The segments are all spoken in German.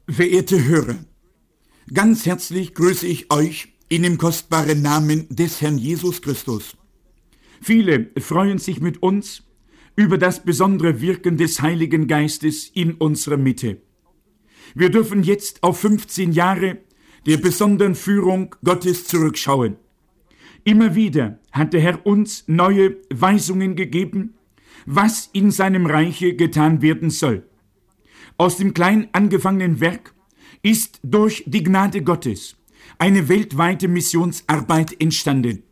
Verehrte Hörer, ganz herzlich grüße ich euch in dem kostbaren Namen des Herrn Jesus Christus. Viele freuen sich mit uns über das besondere Wirken des Heiligen Geistes in unserer Mitte. Wir dürfen jetzt auf 15 Jahre der besonderen Führung Gottes zurückschauen. Immer wieder hat der Herr uns neue Weisungen gegeben, was in seinem Reiche getan werden soll. Aus dem klein angefangenen Werk ist durch die Gnade Gottes eine weltweite Missionsarbeit entstanden.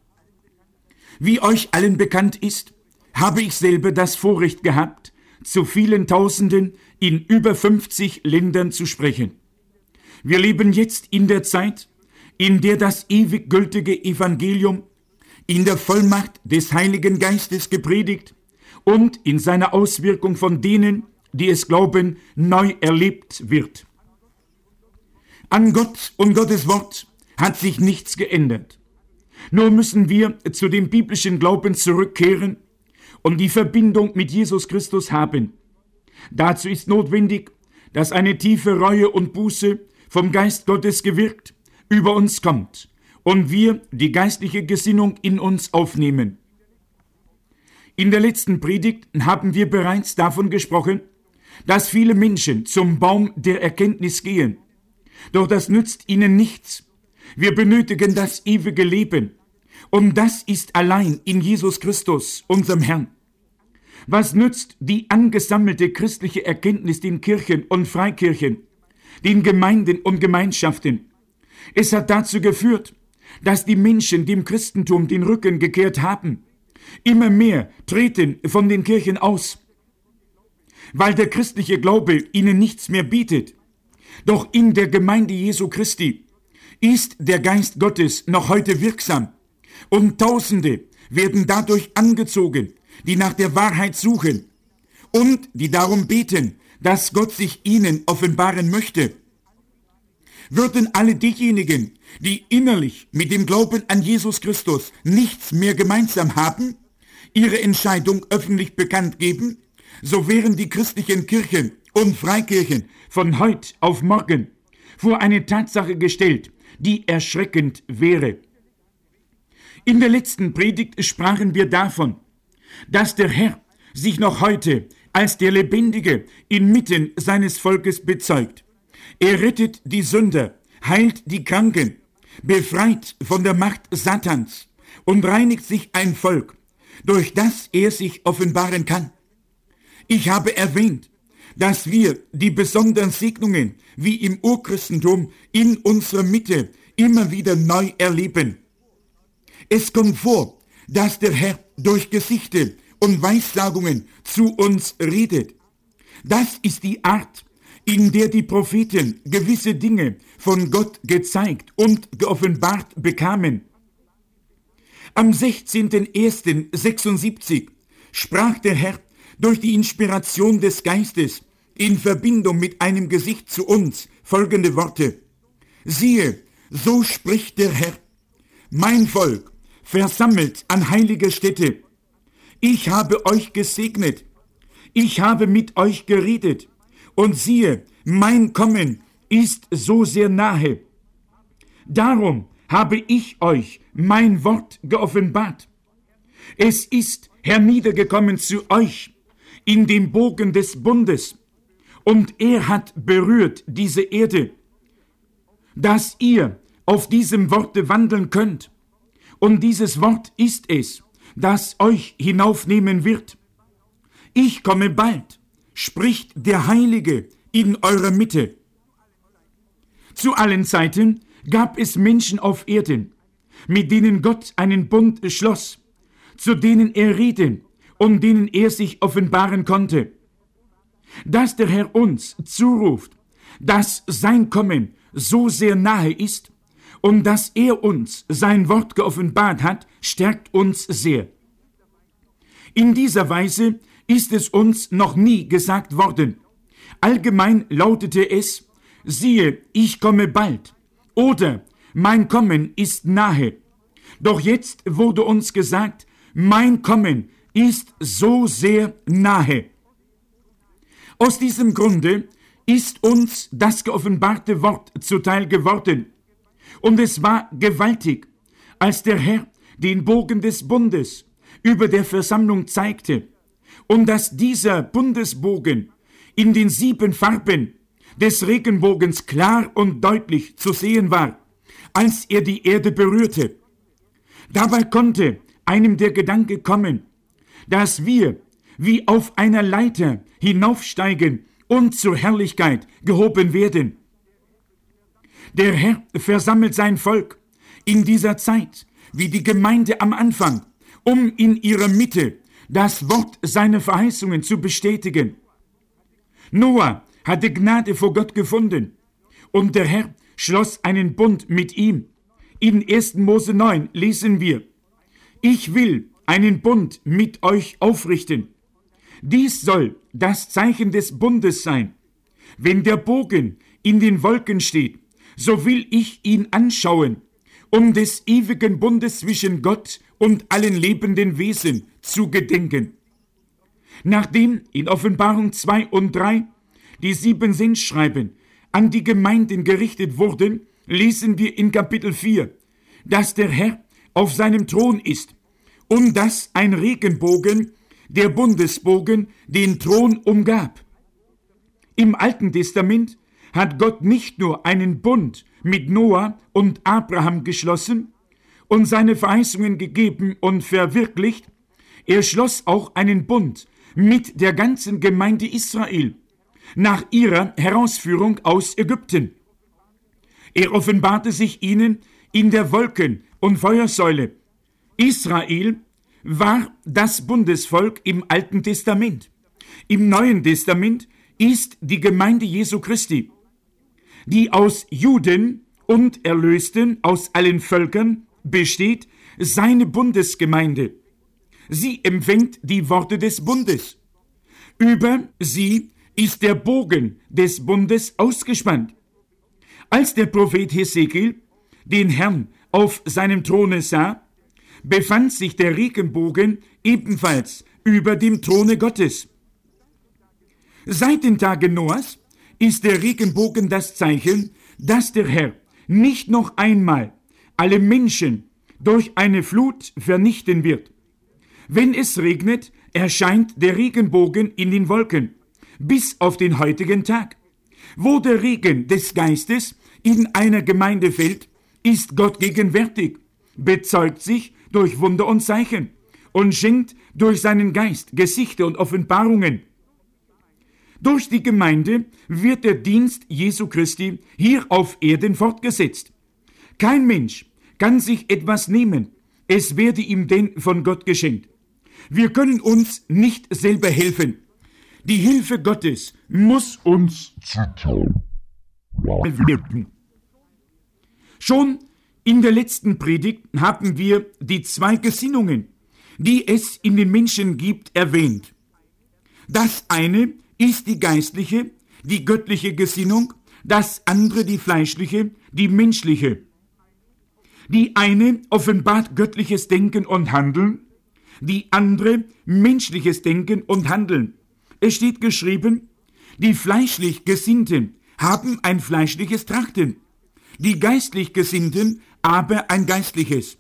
Wie euch allen bekannt ist, habe ich selber das Vorrecht gehabt, zu vielen Tausenden in über 50 Ländern zu sprechen. Wir leben jetzt in der Zeit, in der das ewig gültige Evangelium in der Vollmacht des Heiligen Geistes gepredigt und in seiner Auswirkung von denen, die es glauben, neu erlebt wird. An Gott und Gottes Wort hat sich nichts geändert. Nur müssen wir zu dem biblischen Glauben zurückkehren und die Verbindung mit Jesus Christus haben. Dazu ist notwendig, dass eine tiefe Reue und Buße vom Geist Gottes gewirkt über uns kommt und wir die geistliche Gesinnung in uns aufnehmen. In der letzten Predigt haben wir bereits davon gesprochen, dass viele Menschen zum Baum der Erkenntnis gehen. Doch das nützt ihnen nichts. Wir benötigen das ewige Leben. Und das ist allein in Jesus Christus, unserem Herrn. Was nützt die angesammelte christliche Erkenntnis den Kirchen und Freikirchen, den Gemeinden und Gemeinschaften? Es hat dazu geführt, dass die Menschen dem Christentum den Rücken gekehrt haben. Immer mehr treten von den Kirchen aus, weil der christliche Glaube ihnen nichts mehr bietet. Doch in der Gemeinde Jesu Christi ist der Geist Gottes noch heute wirksam und Tausende werden dadurch angezogen, die nach der Wahrheit suchen und die darum beten, dass Gott sich ihnen offenbaren möchte. Würden alle diejenigen, die innerlich mit dem Glauben an Jesus Christus nichts mehr gemeinsam haben, ihre Entscheidung öffentlich bekannt geben, so wären die christlichen Kirchen und Freikirchen von heute auf morgen vor eine Tatsache gestellt, die erschreckend wäre. In der letzten Predigt sprachen wir davon, dass der Herr sich noch heute als der Lebendige inmitten seines Volkes bezeugt. Er rettet die Sünder, heilt die Kranken, befreit von der Macht Satans und reinigt sich ein Volk, durch das er sich offenbaren kann. Ich habe erwähnt, dass wir die besonderen Segnungen wie im Urchristentum in unserer Mitte immer wieder neu erleben. Es kommt vor, dass der Herr durch Gesichte und Weissagungen zu uns redet. Das ist die Art, in der die Propheten gewisse Dinge von Gott gezeigt und geoffenbart bekamen. Am 16.01.76 sprach der Herr durch die Inspiration des Geistes in Verbindung mit einem Gesicht zu uns folgende Worte. Siehe, so spricht der Herr, mein Volk, versammelt an heiliger Stätte. Ich habe euch gesegnet, ich habe mit euch geredet, und siehe, mein Kommen ist so sehr nahe. Darum habe ich euch mein Wort geoffenbart. Es ist herniedergekommen zu euch in dem Bogen des Bundes, und er hat berührt diese Erde, dass ihr auf diesem Worte wandeln könnt. Und dieses Wort ist es, das euch hinaufnehmen wird. Ich komme bald, spricht der Heilige in eurer Mitte. Zu allen Zeiten gab es Menschen auf Erden, mit denen Gott einen Bund schloss, zu denen er reden und denen er sich offenbaren konnte. Dass der Herr uns zuruft, dass sein Kommen so sehr nahe ist und dass er uns sein Wort geoffenbart hat, stärkt uns sehr. In dieser Weise ist es uns noch nie gesagt worden. Allgemein lautete es, siehe, ich komme bald, oder mein Kommen ist nahe. Doch jetzt wurde uns gesagt, mein Kommen ist so sehr nahe. Aus diesem Grunde ist uns das geoffenbarte Wort zuteil geworden. Und es war gewaltig, als der Herr den Bogen des Bundes über der Versammlung zeigte, und dass dieser Bundesbogen in den 7 Farben des Regenbogens klar und deutlich zu sehen war, als er die Erde berührte. Dabei konnte einem der Gedanke kommen, dass wir wie auf einer Leiter hinaufsteigen und zur Herrlichkeit gehoben werden. Der Herr versammelt sein Volk in dieser Zeit, wie die Gemeinde am Anfang, um in ihrer Mitte das Wort seiner Verheißungen zu bestätigen. Noah hatte Gnade vor Gott gefunden und der Herr schloss einen Bund mit ihm. In 1. Mose 9 lesen wir: Ich will einen Bund mit euch aufrichten. Dies soll das Zeichen des Bundes sein. Wenn der Bogen in den Wolken steht, so will ich ihn anschauen, um des ewigen Bundes zwischen Gott und allen lebenden Wesen zu gedenken. Nachdem in Offenbarung 2 und 3 die 7 Sendschreiben an die Gemeinden gerichtet wurden, lesen wir in Kapitel 4, dass der Herr auf seinem Thron ist und dass ein Regenbogen, der Bundesbogen, den Thron umgab. Im Alten Testament hat Gott nicht nur einen Bund mit Noah und Abraham geschlossen und seine Verheißungen gegeben und verwirklicht, er schloss auch einen Bund mit der ganzen Gemeinde Israel nach ihrer Herausführung aus Ägypten. Er offenbarte sich ihnen in der Wolken- und Feuersäule. Israel war das Bundesvolk im Alten Testament. Im Neuen Testament ist die Gemeinde Jesu Christi, die aus Juden und Erlösten aus allen Völkern besteht, seine Bundesgemeinde. Sie empfängt die Worte des Bundes. Über sie ist der Bogen des Bundes ausgespannt. Als der Prophet Hesekiel den Herrn auf seinem Throne sah, befand sich der Regenbogen ebenfalls über dem Throne Gottes. Seit den Tagen Noahs ist der Regenbogen das Zeichen, dass der Herr nicht noch einmal alle Menschen durch eine Flut vernichten wird. Wenn es regnet, erscheint der Regenbogen in den Wolken, bis auf den heutigen Tag. Wo der Regen des Geistes in einer Gemeinde fällt, ist Gott gegenwärtig, bezeugt sich durch Wunder und Zeichen und schenkt durch seinen Geist Gesichter und Offenbarungen. Durch die Gemeinde wird der Dienst Jesu Christi hier auf Erden fortgesetzt. Kein Mensch kann sich etwas nehmen, es werde ihm denn von Gott geschenkt. Wir können uns nicht selber helfen. Die Hilfe Gottes muss uns zuteil werden. Schon in der letzten Predigt haben wir die 2 Gesinnungen, die es in den Menschen gibt, erwähnt. Das eine ist die geistliche, die göttliche Gesinnung, das andere die fleischliche, die menschliche. Die eine offenbart göttliches Denken und Handeln, die andere menschliches Denken und Handeln. Es steht geschrieben, die fleischlich Gesinnten haben ein fleischliches Trachten, die geistlich Gesinnten aber ein geistliches.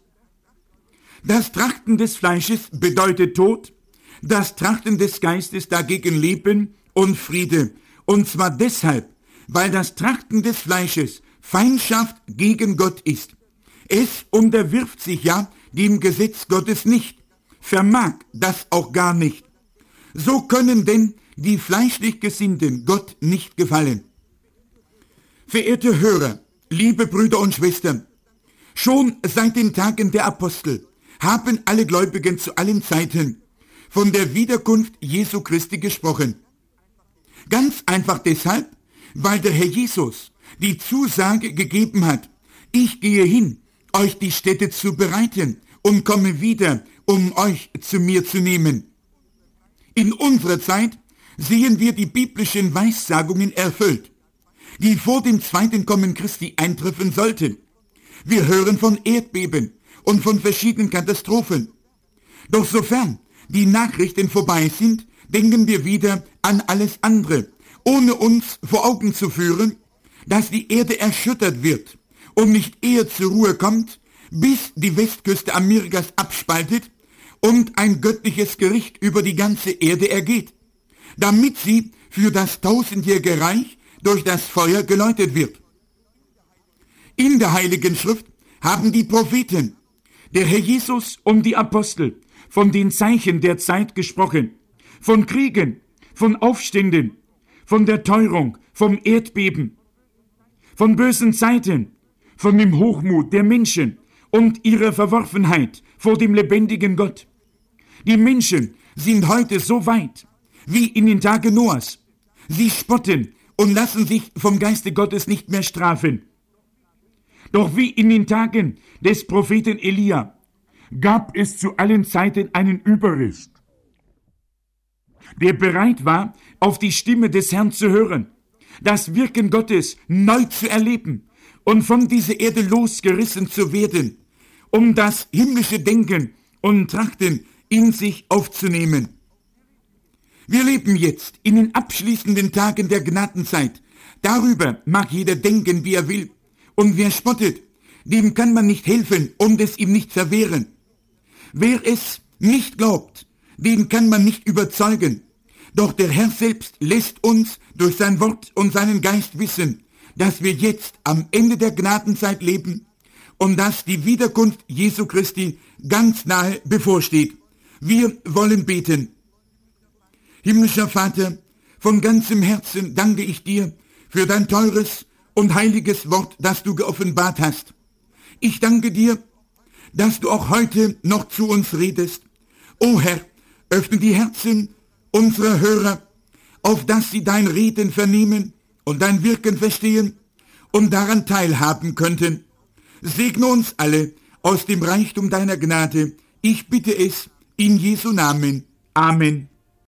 Das Trachten des Fleisches bedeutet Tod, das Trachten des Geistes dagegen Leben und Friede. Und zwar deshalb, weil das Trachten des Fleisches Feindschaft gegen Gott ist. Es unterwirft sich ja dem Gesetz Gottes nicht, vermag das auch gar nicht. So können denn die fleischlich Gesinnten Gott nicht gefallen. Verehrte Hörer, liebe Brüder und Schwestern, schon seit den Tagen der Apostel haben alle Gläubigen zu allen Zeiten von der Wiederkunft Jesu Christi gesprochen. Ganz einfach deshalb, weil der Herr Jesus die Zusage gegeben hat, ich gehe hin, euch die Stätte zu bereiten und komme wieder, um euch zu mir zu nehmen. In unserer Zeit sehen wir die biblischen Weissagungen erfüllt, die vor dem zweiten Kommen Christi eintreffen sollten. Wir hören von Erdbeben und von verschiedenen Katastrophen. Doch sofern die Nachrichten vorbei sind, denken wir wieder an alles andere ohne uns vor Augen zu führen, dass die Erde erschüttert wird und nicht eher zur Ruhe kommt, bis die Westküste Amerikas abspaltet und ein göttliches Gericht über die ganze Erde ergeht, damit sie für das tausendjährige Reich durch das Feuer geläutet wird. In der Heiligen Schrift haben die Propheten, der Herr Jesus und die Apostel von den Zeichen der Zeit gesprochen, von Kriegen, von Aufständen, von der Teuerung, vom Erdbeben, von bösen Zeiten, von dem Hochmut der Menschen und ihrer Verworfenheit vor dem lebendigen Gott. Die Menschen sind heute so weit wie in den Tagen Noahs. Sie spotten und lassen sich vom Geiste Gottes nicht mehr strafen. Doch wie in den Tagen des Propheten Elia gab es zu allen Zeiten einen Überrest, der bereit war, auf die Stimme des Herrn zu hören, das Wirken Gottes neu zu erleben und von dieser Erde losgerissen zu werden, um das himmlische Denken und Trachten in sich aufzunehmen. Wir leben jetzt in den abschließenden Tagen der Gnadenzeit. Darüber mag jeder denken, wie er will. Und wer spottet, dem kann man nicht helfen und es ihm nicht verwehren. Wer es nicht glaubt, den kann man nicht überzeugen. Doch der Herr selbst lässt uns durch sein Wort und seinen Geist wissen, dass wir jetzt am Ende der Gnadenzeit leben und dass die Wiederkunft Jesu Christi ganz nahe bevorsteht. Wir wollen beten. Himmlischer Vater, von ganzem Herzen danke ich dir für dein teures und heiliges Wort, das du geoffenbart hast. Ich danke dir, dass du auch heute noch zu uns redest. O Herr, öffne die Herzen unserer Hörer, auf dass sie dein Reden vernehmen und dein Wirken verstehen und daran teilhaben könnten. Segne uns alle aus dem Reichtum deiner Gnade. Ich bitte es in Jesu Namen. Amen.